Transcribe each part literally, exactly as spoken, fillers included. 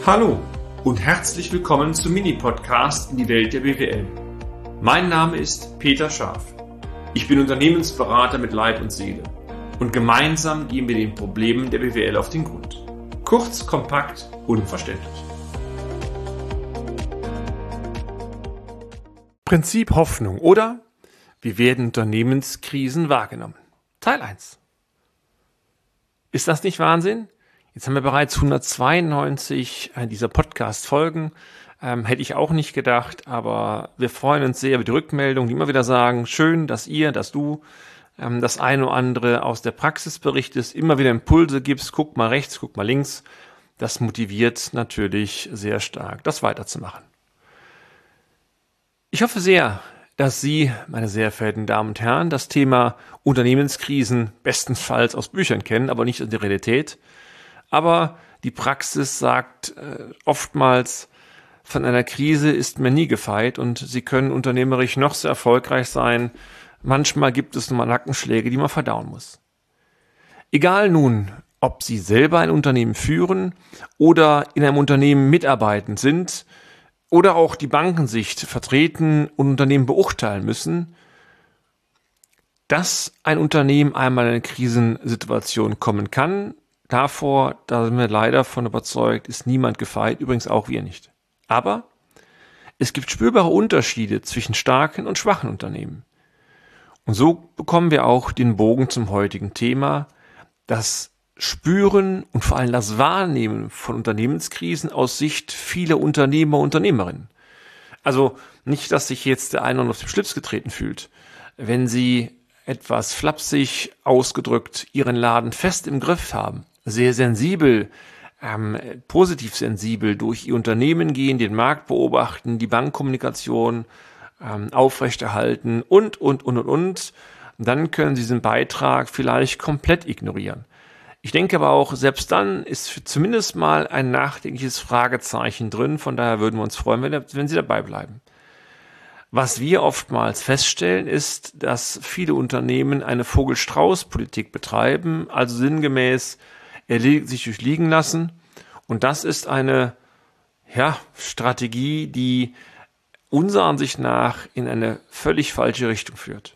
Hallo und herzlich willkommen zum Mini-Podcast in die Welt der B W L. Mein Name ist Peter Scharf. Ich bin Unternehmensberater mit Leib und Seele und gemeinsam gehen wir den Problemen der B W L auf den Grund. Kurz, kompakt, unverständlich. Prinzip Hoffnung oder wie werden Unternehmenskrisen wahrgenommen? Teil eins. Ist das nicht Wahnsinn? Jetzt haben wir bereits hundertzweiundneunzig dieser Podcast-Folgen. Ähm, hätte ich auch nicht gedacht, aber wir freuen uns sehr über die Rückmeldungen, die immer wieder sagen, schön, dass ihr, dass du ähm, das eine oder andere aus der Praxis berichtest, immer wieder Impulse gibst, guck mal rechts, guck mal links. Das motiviert natürlich sehr stark, das weiterzumachen. Ich hoffe sehr, dass Sie, meine sehr verehrten Damen und Herren, das Thema Unternehmenskrisen bestenfalls aus Büchern kennen, aber nicht aus der Realität. Aber die Praxis sagt äh, oftmals, von einer Krise ist man nie gefeit und Sie können unternehmerisch noch so erfolgreich sein. Manchmal gibt es nur mal Nackenschläge, die man verdauen muss. Egal nun, ob Sie selber ein Unternehmen führen oder in einem Unternehmen mitarbeitend sind oder auch die Bankensicht vertreten und Unternehmen beurteilen müssen, dass ein Unternehmen einmal in eine Krisensituation kommen kann, davor, da sind wir leider von überzeugt, ist niemand gefeit, übrigens auch wir nicht. Aber es gibt spürbare Unterschiede zwischen starken und schwachen Unternehmen. Und so bekommen wir auch den Bogen zum heutigen Thema, das Spüren und vor allem das Wahrnehmen von Unternehmenskrisen aus Sicht vieler Unternehmer und Unternehmerinnen. Also nicht, dass sich jetzt der eine auf den Schlips getreten fühlt, wenn Sie etwas flapsig ausgedrückt Ihren Laden fest im Griff haben, sehr sensibel, ähm, positiv sensibel durch Ihr Unternehmen gehen, den Markt beobachten, die Bankkommunikation ähm, aufrechterhalten und, und, und, und, und, dann können Sie diesen Beitrag vielleicht komplett ignorieren. Ich denke aber auch, selbst dann ist zumindest mal ein nachdenkliches Fragezeichen drin, von daher würden wir uns freuen, wenn, wenn Sie dabei bleiben. Was wir oftmals feststellen, ist, dass viele Unternehmen eine Vogel-Strauß-Politik betreiben, also sinngemäß erledigt sich durchliegen lassen. Und das ist eine ja, Strategie, die unserer Ansicht nach in eine völlig falsche Richtung führt.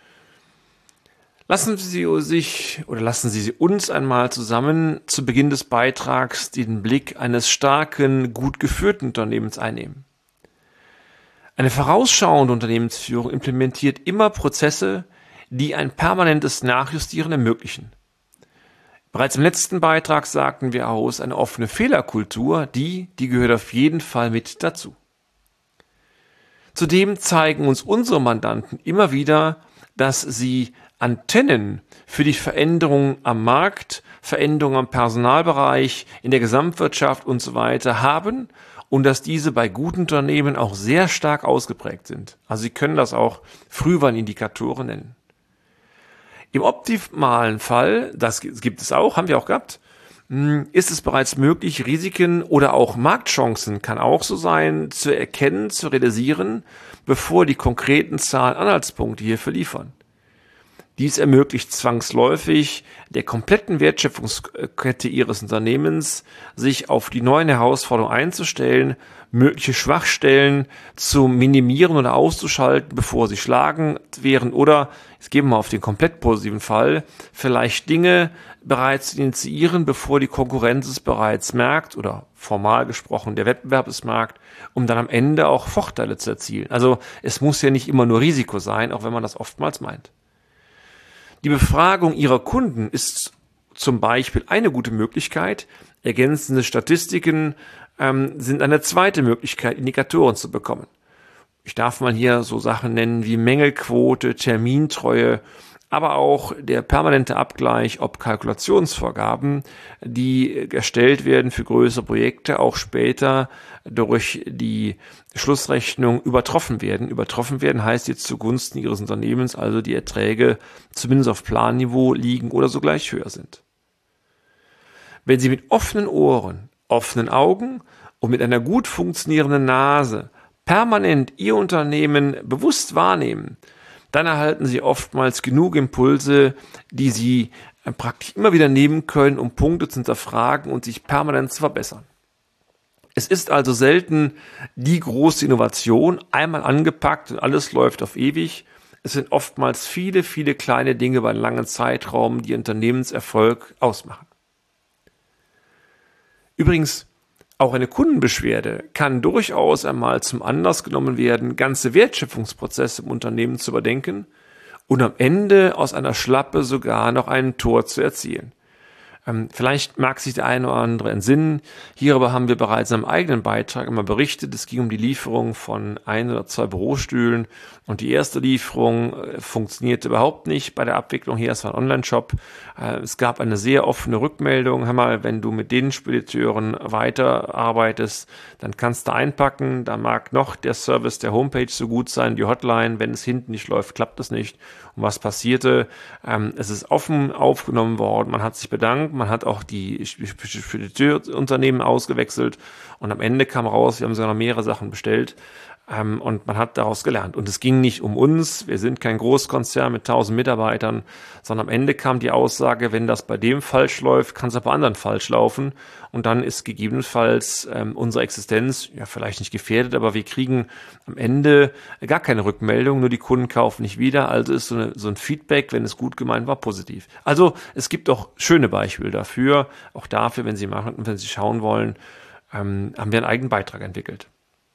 Lassen Sie sich oder lassen Sie uns einmal zusammen zu Beginn des Beitrags den Blick eines starken, gut geführten Unternehmens einnehmen. Eine vorausschauende Unternehmensführung implementiert immer Prozesse, die ein permanentes Nachjustieren ermöglichen. Bereits im letzten Beitrag sagten wir aus, eine offene Fehlerkultur, die, die gehört auf jeden Fall mit dazu. Zudem zeigen uns unsere Mandanten immer wieder, dass sie Antennen für die Veränderungen am Markt, Veränderungen am Personalbereich, in der Gesamtwirtschaft und so weiter haben und dass diese bei guten Unternehmen auch sehr stark ausgeprägt sind. Also Sie können das auch Frühwarnindikatoren nennen. Im optimalen Fall, das gibt es auch, haben wir auch gehabt, ist es bereits möglich, Risiken oder auch Marktchancen, kann auch so sein, zu erkennen, zu realisieren, bevor die konkreten Zahlen Anhaltspunkte hierfür liefern. Dies ermöglicht zwangsläufig der kompletten Wertschöpfungskette Ihres Unternehmens, sich auf die neuen Herausforderungen einzustellen, mögliche Schwachstellen zu minimieren oder auszuschalten, bevor sie schlagend wären oder, jetzt gehen wir mal auf den komplett positiven Fall, vielleicht Dinge bereits zu initiieren, bevor die Konkurrenz es bereits merkt oder formal gesprochen der Wettbewerb es merkt, um dann am Ende auch Vorteile zu erzielen. Also es muss ja nicht immer nur Risiko sein, auch wenn man das oftmals meint. Die Befragung Ihrer Kunden ist zum Beispiel eine gute Möglichkeit. Ergänzende Statistiken ähm, sind eine zweite Möglichkeit, Indikatoren zu bekommen. Ich darf mal hier so Sachen nennen wie Mängelquote, Termintreue, aber auch der permanente Abgleich, ob Kalkulationsvorgaben, die erstellt werden für größere Projekte, auch später durch die Schlussrechnung übertroffen werden. Übertroffen werden heißt jetzt zugunsten Ihres Unternehmens, also die Erträge zumindest auf Planniveau liegen oder sogleich höher sind. Wenn Sie mit offenen Ohren, offenen Augen und mit einer gut funktionierenden Nase permanent Ihr Unternehmen bewusst wahrnehmen, dann erhalten Sie oftmals genug Impulse, die Sie praktisch immer wieder nehmen können, um Punkte zu hinterfragen und sich permanent zu verbessern. Es ist also selten die große Innovation, einmal angepackt und alles läuft auf ewig. Es sind oftmals viele, viele kleine Dinge über einen langen Zeitraum, die Unternehmenserfolg ausmachen. Übrigens, auch eine Kundenbeschwerde kann durchaus einmal zum Anlass genommen werden, ganze Wertschöpfungsprozesse im Unternehmen zu überdenken und am Ende aus einer Schlappe sogar noch ein Tor zu erzielen. Ähm, vielleicht mag sich der eine oder andere entsinnen. Hierüber haben wir bereits in einem eigenen Beitrag immer berichtet. Es ging um die Lieferung von ein oder zwei Bürostühlen und die erste Lieferung äh, funktionierte überhaupt nicht bei der Abwicklung. Hier ist ein Online-Shop. Äh, es gab eine sehr offene Rückmeldung. Hör mal, wenn du mit den Spediteuren weiterarbeitest, dann kannst du einpacken. Da mag noch der Service der Homepage so gut sein, die Hotline. Wenn es hinten nicht läuft, klappt es nicht. Und was passierte? Ähm, es ist offen aufgenommen worden. Man hat sich bedankt. Man hat auch die Spediteurunternehmen ausgewechselt und am Ende kam raus, wir haben sogar noch mehrere Sachen bestellt ähm, und man hat daraus gelernt. Und es ging nicht um uns, wir sind kein Großkonzern mit tausend Mitarbeitern, sondern am Ende kam die Aussage, wenn das bei dem falsch läuft, kann es auch bei anderen falsch laufen und dann ist gegebenenfalls ähm, unsere Existenz, ja vielleicht nicht gefährdet, aber wir kriegen am Ende gar keine Rückmeldung, nur die Kunden kaufen nicht wieder, also ist so, eine, so ein Feedback, wenn es gut gemeint war, positiv. Also es gibt auch schöne Beispiele dafür, auch dafür, wenn Sie machen, wenn Sie schauen wollen, ähm, haben wir einen eigenen Beitrag entwickelt.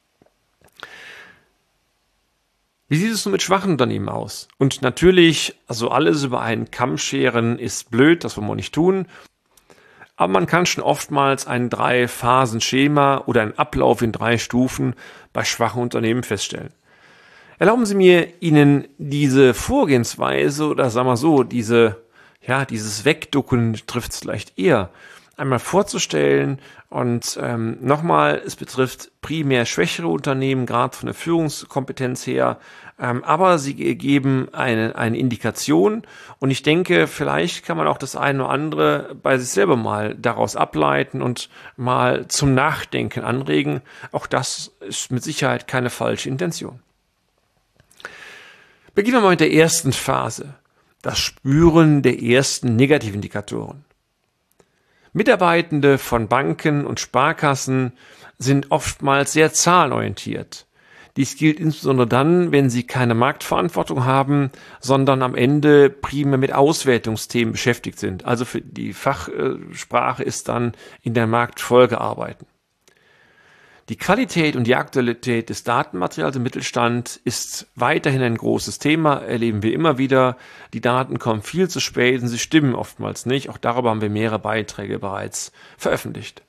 Wie sieht es nun mit schwachen Unternehmen aus? Und natürlich, also alles über einen Kamm scheren ist blöd, das wollen wir nicht tun. Aber man kann schon oftmals ein Drei-Phasen-Schema oder einen Ablauf in drei Stufen bei schwachen Unternehmen feststellen. Erlauben Sie mir, Ihnen diese Vorgehensweise oder sagen wir so, diese, ja, dieses Wegducken trifft es vielleicht eher, einmal vorzustellen und ähm, nochmal, es betrifft primär schwächere Unternehmen, gerade von der Führungskompetenz her, ähm, aber sie geben eine, eine Indikation und ich denke, vielleicht kann man auch das eine oder andere bei sich selber mal daraus ableiten und mal zum Nachdenken anregen. Auch das ist mit Sicherheit keine falsche Intention. Beginnen wir mal mit der ersten Phase, das Spüren der ersten Negativindikatoren. Mitarbeitende von Banken und Sparkassen sind oftmals sehr zahlenorientiert. Dies gilt insbesondere dann, wenn sie keine Marktverantwortung haben, sondern am Ende primär mit Auswertungsthemen beschäftigt sind. Also für die Fachsprache ist dann in der Marktfolge arbeiten. Die Qualität und die Aktualität des Datenmaterials im Mittelstand ist weiterhin ein großes Thema, erleben wir immer wieder. Die Daten kommen viel zu spät und sie stimmen oftmals nicht. Auch darüber haben wir mehrere Beiträge bereits veröffentlicht.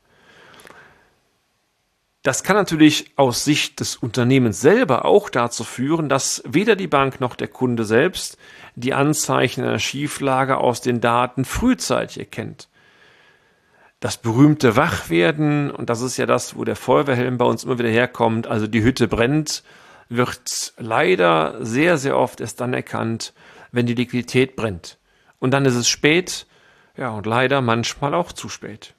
Das kann natürlich aus Sicht des Unternehmens selber auch dazu führen, dass weder die Bank noch der Kunde selbst die Anzeichen einer Schieflage aus den Daten frühzeitig erkennt. Das berühmte Wachwerden, und das ist ja das, wo der Feuerwehrhelm bei uns immer wieder herkommt, also die Hütte brennt, wird leider sehr, sehr oft erst dann erkannt, wenn die Liquidität brennt. Und dann ist es spät, ja, und leider manchmal auch zu spät.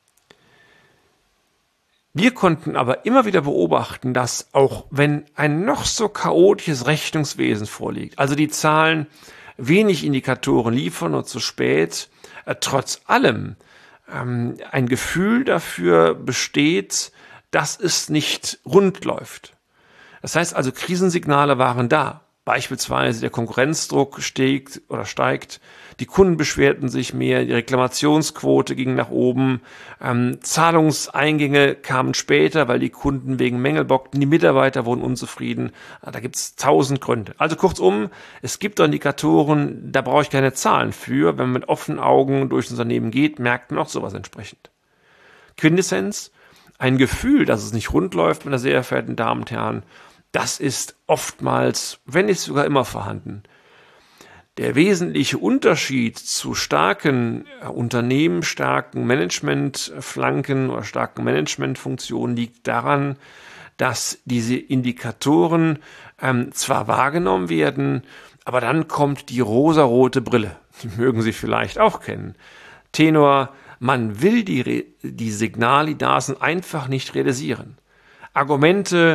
Wir konnten aber immer wieder beobachten, dass auch wenn ein noch so chaotisches Rechnungswesen vorliegt, also die Zahlen wenig Indikatoren liefern und zu spät, äh, trotz allem ähm, ein Gefühl dafür besteht, dass es nicht rund läuft. Das heißt also, Krisensignale waren da. Beispielsweise der Konkurrenzdruck steigt oder steigt, die Kunden beschwerten sich mehr, die Reklamationsquote ging nach oben, ähm, Zahlungseingänge kamen später, weil die Kunden wegen Mängel bockten, die Mitarbeiter wurden unzufrieden. Da gibt es tausend Gründe. Also kurzum, es gibt Indikatoren, da brauche ich keine Zahlen für. Wenn man mit offenen Augen durchs Unternehmen geht, merkt man auch sowas entsprechend. Quintessenz, ein Gefühl, dass es nicht rund läuft, meine sehr verehrten Damen und Herren, das ist oftmals, wenn nicht sogar immer vorhanden. Der wesentliche Unterschied zu starken Unternehmen, starken Managementflanken oder starken Managementfunktionen liegt daran, dass diese Indikatoren ähm, zwar wahrgenommen werden, aber dann kommt die rosarote Brille. Die mögen Sie vielleicht auch kennen. Tenor, man will die, die Signale, die da sind, einfach nicht realisieren. Argumente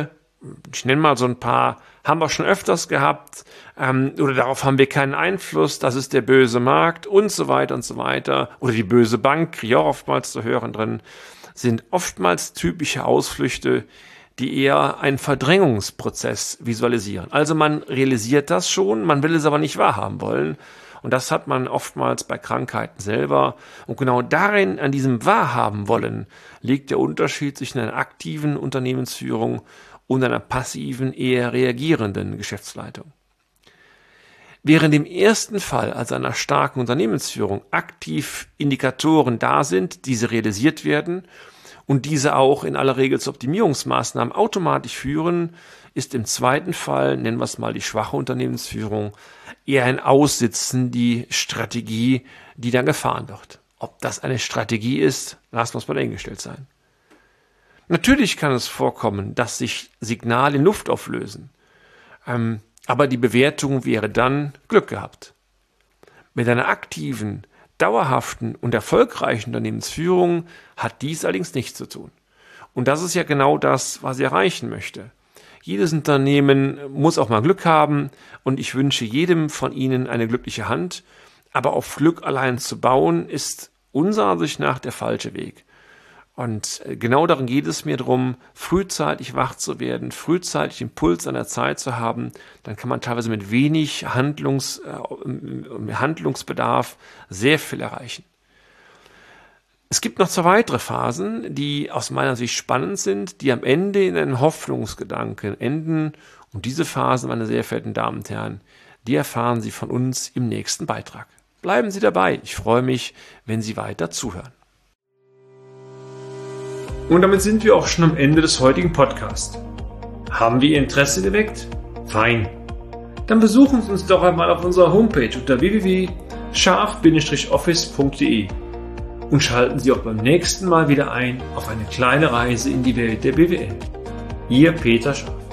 ich nenne mal so ein paar, haben wir schon öfters gehabt, ähm, oder darauf haben wir keinen Einfluss, das ist der böse Markt und so weiter und so weiter, oder die böse Bank, kriege ich auch oftmals zu hören drin, sind oftmals typische Ausflüchte, die eher einen Verdrängungsprozess visualisieren. Also man realisiert das schon, man will es aber nicht wahrhaben wollen. Und das hat man oftmals bei Krankheiten selber. Und genau darin, an diesem Wahrhaben wollen, liegt der Unterschied zwischen einer aktiven Unternehmensführung und einer passiven, eher reagierenden Geschäftsleitung. Während im ersten Fall, also einer starken Unternehmensführung, aktiv Indikatoren da sind, diese realisiert werden und diese auch in aller Regel zu Optimierungsmaßnahmen automatisch führen, ist im zweiten Fall, nennen wir es mal die schwache Unternehmensführung, eher ein Aussitzen, die Strategie, die dann gefahren wird. Ob das eine Strategie ist, lassen wir es mal dahingestellt sein. Natürlich kann es vorkommen, dass sich Signale in Luft auflösen, ähm, aber die Bewertung wäre dann Glück gehabt. Mit einer aktiven, dauerhaften und erfolgreichen Unternehmensführung hat dies allerdings nichts zu tun. Und das ist ja genau das, was ich erreichen möchte. Jedes Unternehmen muss auch mal Glück haben und ich wünsche jedem von Ihnen eine glückliche Hand. Aber auf Glück allein zu bauen, ist unserer Ansicht nach der falsche Weg. Und genau darin geht es mir darum, frühzeitig wach zu werden, frühzeitig den Puls an der Zeit zu haben. Dann kann man teilweise mit wenig Handlungs, äh, Handlungsbedarf sehr viel erreichen. Es gibt noch zwei weitere Phasen, die aus meiner Sicht spannend sind, die am Ende in einem Hoffnungsgedanken enden. Und diese Phasen, meine sehr verehrten Damen und Herren, die erfahren Sie von uns im nächsten Beitrag. Bleiben Sie dabei. Ich freue mich, wenn Sie weiter zuhören. Und damit sind wir auch schon am Ende des heutigen Podcasts. Haben wir Ihr Interesse geweckt? Fein. Dann besuchen Sie uns doch einmal auf unserer Homepage unter w w w punkt scharf Bindestrich office punkt de und schalten Sie auch beim nächsten Mal wieder ein auf eine kleine Reise in die Welt der B W L. Ihr Peter Scharf.